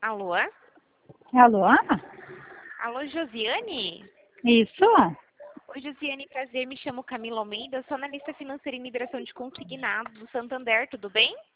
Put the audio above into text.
Alô? Alô? Alô, Josiane? Isso? Oi, Josiane, prazer. Me chamo Camila Almeida, sou analista financeira em migração de consignados do Santander, tudo bem?